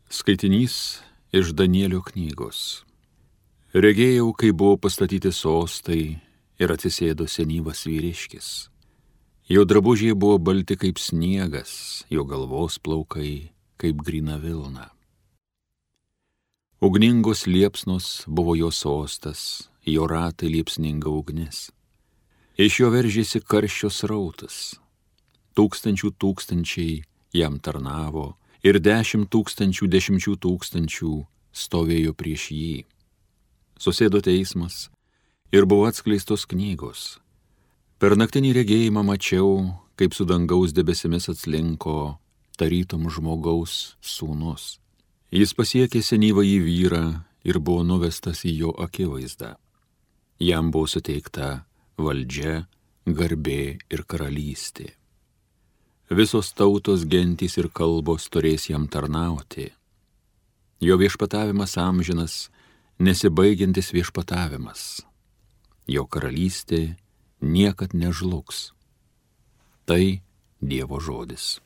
Skaitinys iš Danielio knygos. Regėjau, kai buvo pastatyti sostai ir atsisėdo senyvas vyriškis. Jo drabužiai buvo balti kaip sniegas, jo galvos plaukai kaip gryna vilna. Ugningos liepsnos buvo jo sostas, jo ratai liepsninga ugnis. Iš jo veržėsi karščio srautas. Tūkstančiai jam tarnavo ir 10 tūkstančių stovėjo prieš jį. Susėdo teismas ir buvo atskleistos knygos. Per naktinį regėjimą mačiau, kaip su dangaus debesimis atslinko tarytum žmogaus sūnus. Jis pasiekė senyvąjį vyrą ir buvo nuvestas į jo akivaizdą. Jam buvo suteikta valdžia, garbė ir karalystė. Visos tautos, gentys ir kalbos turės jam tarnauti. Jo viešpatavimas amžinas, nesibaigiantis viešpatavimas. Jo karalystė niekad nežlugs. Tai Dievo žodis.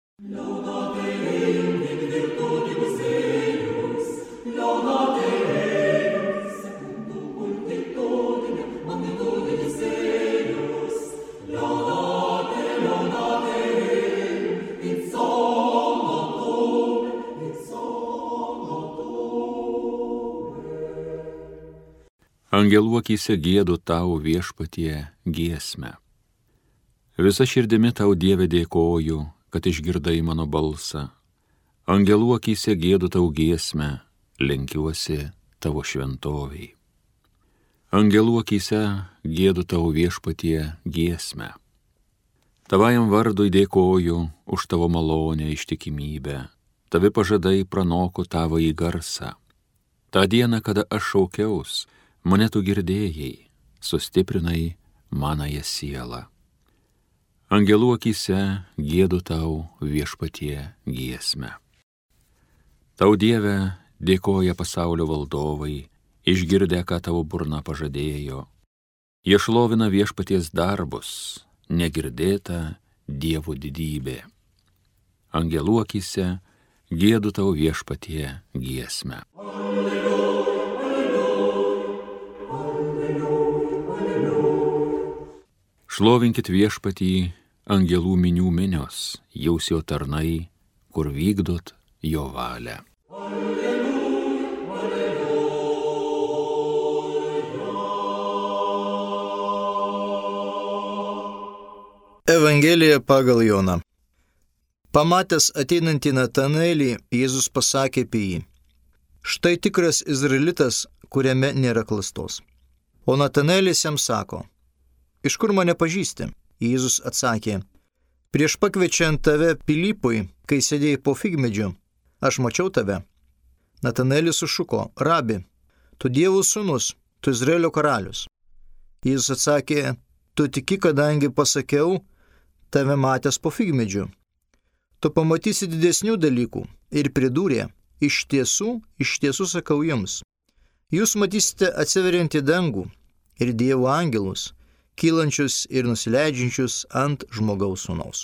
Angelų akyse giedu tau, Viešpatie, giesmę. Visa širdimi tau, Dieve, dėkoju, kad išgirdai mano balsą. Angelų akyse giedu tau giesmę, lenkiuosi tavo šventoviai. Angelų akyse giedu tau, Viešpatie, giesmę. Tavajam vardui dėkoju už tavo malonę ištikimybę. Tavi pažadai pranoko tavąjį garsą. Ta diena, kada aš šaukiaus, mane tu girdėjai, sustiprinai manąją sielą. Angelų akyse giedu tau, Viešpatie, giesmę. Tau, Dieve, dėkoja pasaulio valdovai, išgirdę, ką tavo burna pažadėjo. Jie šlovina Viešpaties darbus, negirdėta Dievo didybė. Angelų akyse giedu tau, Viešpatie, giesmę. Šlovinkit Viešpatį, angelų minių minios, jūs jo tarnai, kur vykdot jo valią. Evangelija pagal Joną. Pamatęs ateinantį Natanaelį, Jėzus pasakė apie jį: štai tikras izraelitas, kuriame nėra klastos. O Natanaelis jam sako: iš kur mane pažįsti? Jėzus atsakė: prieš pakviečiant tave Pilypui, kai sėdėjai po figmedžiu, aš mačiau tave. Natanaelis sušuko: rabi, tu Dievo sūnus, tu Izraelio karalius. Jėzus atsakė: tu tiki, kadangi pasakiau, tave matęs po figmedžiu. Tu pamatysi didesnių dalykų. Ir pridūrė: iš tiesų sakau jums, jūs matysite atsiveriantį dangų ir Dievo angelus, kylančius ir nusileidžiančius ant žmogaus sūnaus.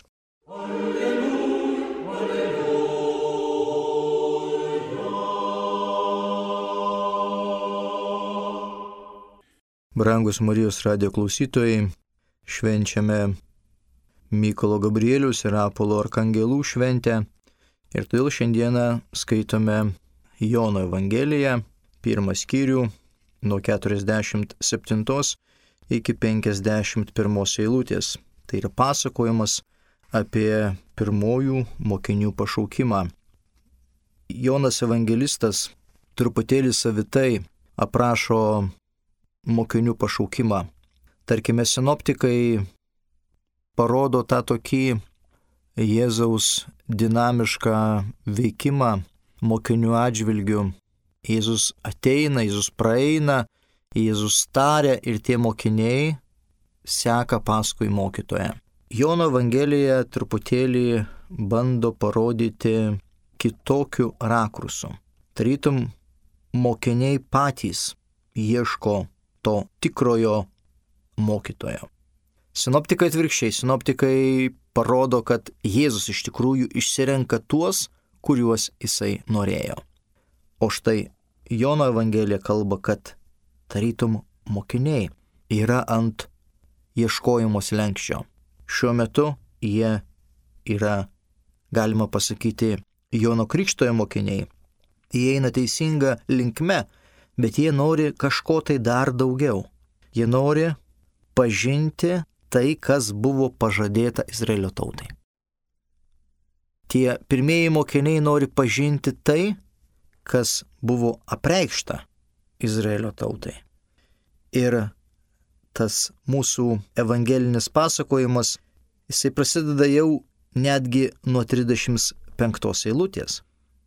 Brangus Marijos radijo klausytojai, švenčiame Mykolo Gabrieliaus ir Apolo arkangelų šventę ir todėl šiandieną skaitome Jono Evangeliją, 1 skyrių nuo 47 iki 51 eilutės. Tai yra pasakojimas apie pirmųjų mokinių pašaukimą. Jonas Evangelistas truputėlį savitai aprašo mokinių pašaukimą. Tarkime, sinoptikai parodo tą tokį Jėzaus dinamišką veikimą mokinių atžvilgių. Jėzus ateina, Jėzus praeina, Jėzus taria ir tie mokiniai seka paskui mokytoją. Jono Evangelija truputėlį bando parodyti kitokiu rakursu. Tarytum mokiniai patys ieško to tikrojo mokytojo. Sinoptikai atvirkščiai, sinoptikai parodo, kad Jėzus iš tikrųjų išsirenka tuos, kuriuos jisai norėjo. O štai Jono Evangelija kalba, kad tarytum mokiniai yra ant ieškojimo slenksčio. Šiuo metu jie yra, galima pasakyti, Jono Krikštojo mokiniai. Jie eina teisinga linkme, bet jie nori kažko tai dar daugiau. Jie nori pažinti tai, kas buvo pažadėta Izraelio tautai. Tie pirmieji mokiniai nori pažinti tai, kas buvo apreikšta Izraelio tautai. Ir tas mūsų evangelinis pasakojimas, jisai prasideda jau netgi nuo 35 eilutės.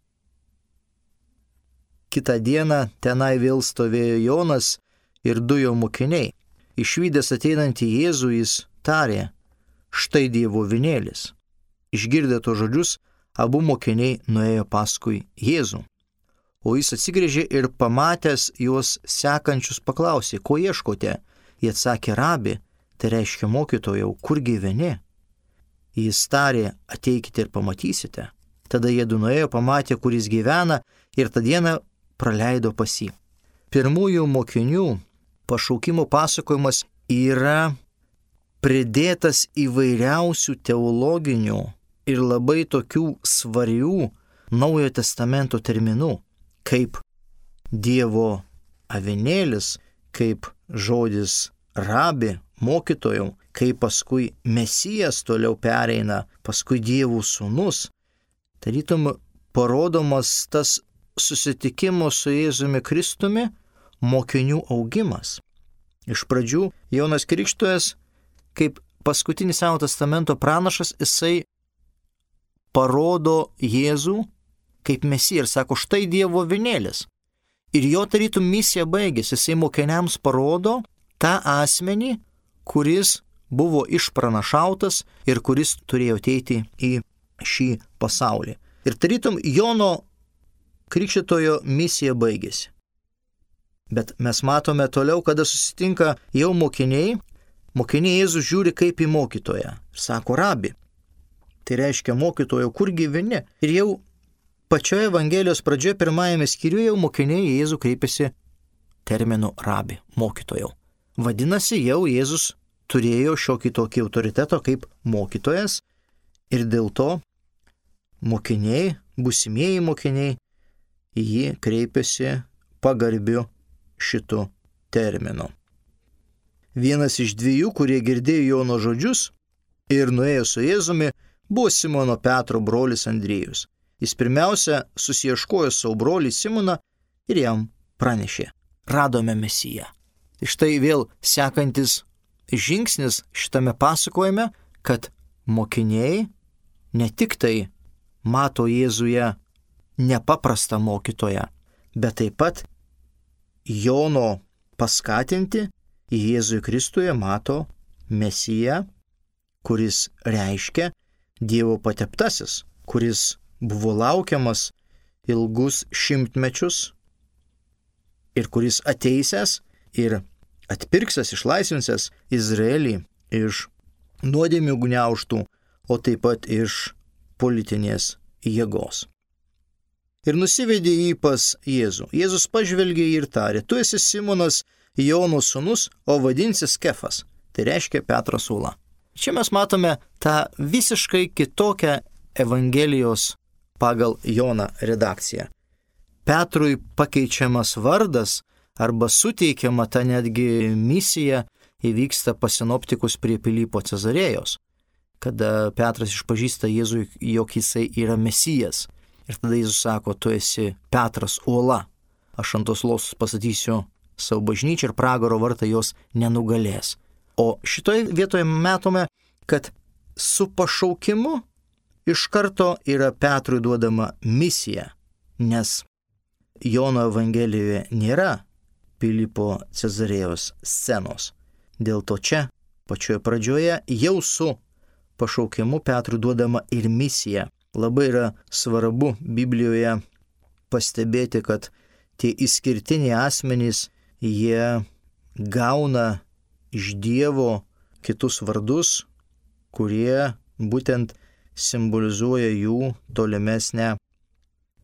Kitą dieną tenai vėl stovėjo Jonas ir 2 jo mokiniai. Išvydęs ateinantį Jėzų jis tarė, štai Dievo avinėlis. Išgirdę to žodžius, abu mokiniai nuėjo paskui Jėzų. O jis atsigręžė ir pamatęs juos sekančius paklausė, ko ieškote? Jie atsakė, rabi, tai reiškia mokytojau, kur gyveni? Jis tarė, ateikite ir pamatysite. Tada jie nuėjo, pamatė, kur jis gyvena ir tą dieną praleido pas jį. Pirmųjų mokinių pašaukimo pasakojimas yra pridėtas įvairiausių teologinių ir labai tokių svarių Naujojo Testamento terminų, kaip Dievo avinėlis, kaip žodis rabi, mokytojau, kaip paskui Mesijas toliau pereina, paskui Dievo sūnus. Tarytum parodomas tas susitikimo su Jėzumi Kristumi mokinių augimas. Iš pradžių Jonas Krikštojas, kaip paskutinis Senojo Testamento pranašas, jisai parodo Jėzų kaip Mesiją ir sako, štai Dievo avinėlis. Ir jo tarytum misija baigėsi, jisai mokiniams parodo tą asmenį, kuris buvo išpranašautas ir kuris turėjo ateiti į šį pasaulį. Ir tarytum Jono Krikštytojo misija baigėsi. Bet mes matome toliau, kada susitinka jau mokiniai Jėzus žiūri kaip į mokytoją. Sako, rabi, tai reiškia mokytojo, kur gyveni? Ir jau pačioje Evangelijos pradžioje, pirmajame skyriuje, jau mokiniai Jėzų kreipiasi terminu rabi, mokytojau. Vadinasi, jau Jėzus turėjo šiokį tokį autoritetą kaip mokytojas ir dėl to mokiniai, būsimieji mokiniai, jį kreipiasi pagarbiu šitų terminų. Vienas iš 2, kurie girdėjo Jono žodžius ir nuėjo su Jėzumi, buvo Simono Petro brolis Andriejus. Jis pirmiausia susiieškojo savo brolį Simoną ir jam pranešė, radome Mesiją. Ir štai vėl sekantis žingsnis šitame pasakojime, kad mokiniai ne tik tai mato Jėzuje nepaprastą mokytoją, bet taip pat Jono paskatinti Jėzui Kristuje mato Mesiją, kuris reiškia Dievo pateptasis, kuris buvo laukiamas ilgus šimtmečius ir kuris ateisęs ir atpirksęs, išlaisvinsęs Izraelį iš nuodėmių gniaužtų, o taip pat iš politinės jėgos. Ir nusivedė jį pas Jėzų. Jėzus pažvelgė jį ir tarė, tu esi Simonas, Jono sūnus, o vadinsis Kefas. Tai reiškia Petras Uola. Čia mes matome tą visiškai kitokią Evangelijos pagal Joną redakciją. Petrui pakeičiamas vardas arba suteikiama ta netgi misija įvyksta pas sinoptikus prie Pilypo Cezarėjos, kada Petras išpažįsta Jėzui, jog jisai yra Mesijas. Ir tada Jėzus sako, tu esi Petras Uola. Aš ant tos uolos pastatysiu savo bažnyčią ir pragaro vartai jos nenugalės. O šitoje vietoje matome, kad su pašaukimu iš karto yra Petrui duodama misija, nes Jono Evangelijoje nėra Pilypo Cezarėjos scenos. Dėl to čia, pačioje pradžioje, jau su pašaukimu Petrui duodama ir misija. Labai yra svarbu Biblijoje pastebėti, kad tie išskirtiniai asmenys, jie gauna iš Dievo kitus vardus, kurie būtent simbolizuoja jų tolimesnę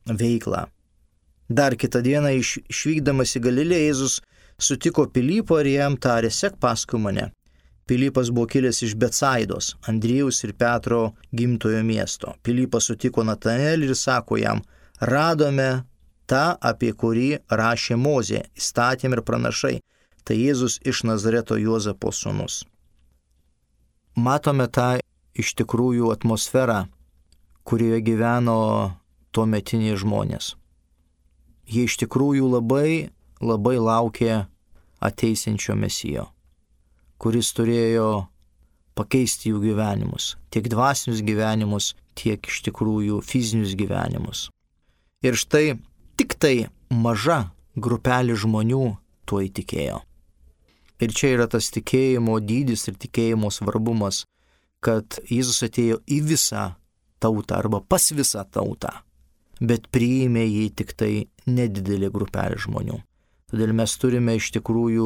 veiklą. Dar kitą dieną išvykdamas į Galilėją Jėzus sutiko Pilypą ir jam tarė: sek paskui mane. Pilypas buvo kilęs iš Betsaidos, Andriejaus ir Petro gimtojo miesto. Pilypas sutiko Natanaelį ir sako jam: radome tą, apie kurį rašė Mozė, įstatymai ir pranašai. Tai Jėzus iš Nazareto, Juozapo sūnus. Matome tą iš tikrųjų atmosferą, kurioje gyveno tuometiniai žmonės. Jie iš tikrųjų labai laukė ateisinčio Mesijo, kuris turėjo pakeisti jų gyvenimus, tiek dvasinius gyvenimus, tiek iš tikrųjų fizinius gyvenimus. Ir štai tik tai maža grupelė žmonių tuo įtikėjo. Ir čia yra tas tikėjimo dydis ir tikėjimo svarbumas, kad Jėzus atėjo į visą tautą arba pas visą tautą, bet priėmė jį tik tai nedidelė grupelė žmonių. Todėl mes turime iš tikrųjų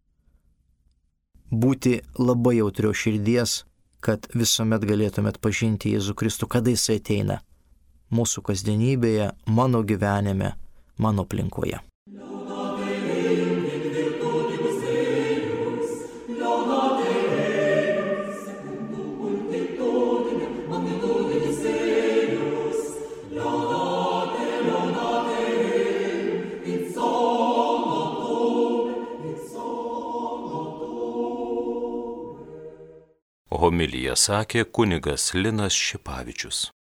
būti labai jautrio širdies, kad visuomet galėtume atpažinti Jėzų Kristų, kada jis ateina mūsų kasdienybėje, mano gyvenime, mano aplinkoje. Homiliją sakė kunigas Linas Šipavičius.